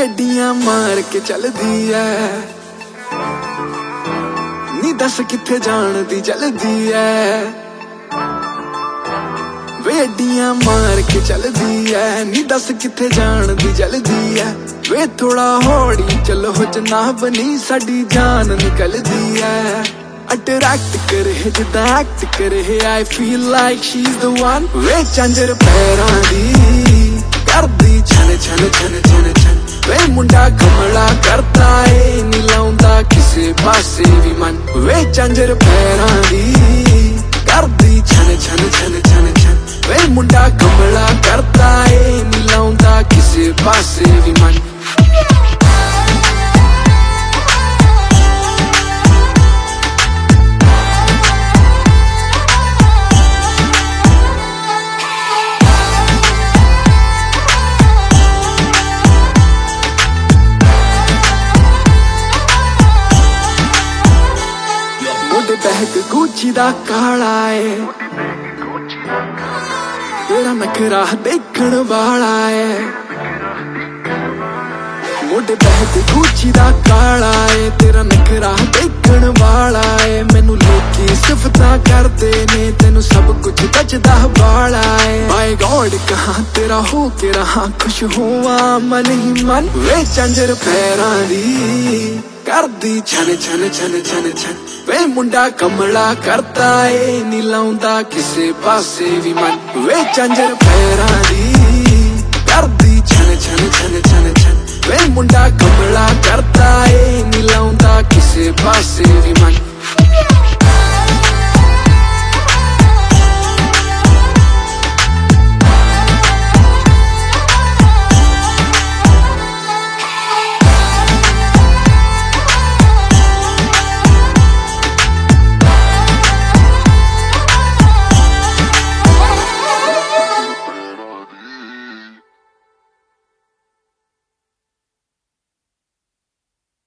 वे अड्डियां मार के चलदी है नी दस किथे जान दी चलदी है वे अड्डियां मार के चलदी है नी दस किथे जान दी चलदी है वे थोड़ा हौली चलो जनाब नी साडी जान निकलदी है अट्रैक्ट करे जिदा एक्ट करे I feel like she is the one way झांजर पैरां दी करदी छन छन छन छन छन वे मुंडा कमला करता है नी लाउंदा किसे पासे भी मन वे झांजर पैरां दी करदी छन छन छन छन छन वे मुंडा कमला करता है नी लाउंदा किसे पासे भी मन बैग गुची दा काला है तेरा नखरा देखण वाला है मोटे बैग गुची दा काला है तेरा नखरा देखण वाला है मैनू लोकी सिफतां करदे ने तेनू सब कुछ बचदा वाला है माय गॉड कहां तेरा हो के रहा खुश होवा मन ही मन वे झांजर पैरां दी करदी छन छन छन छन छन वे मुंडा कमला करता है नी लाउंदा किसे पासे भी मन वे झांजर पैरां दी करदी छन छन छन छन छन वे मुंडा कमला करता है नी लाउंदा किसे पासे भी मन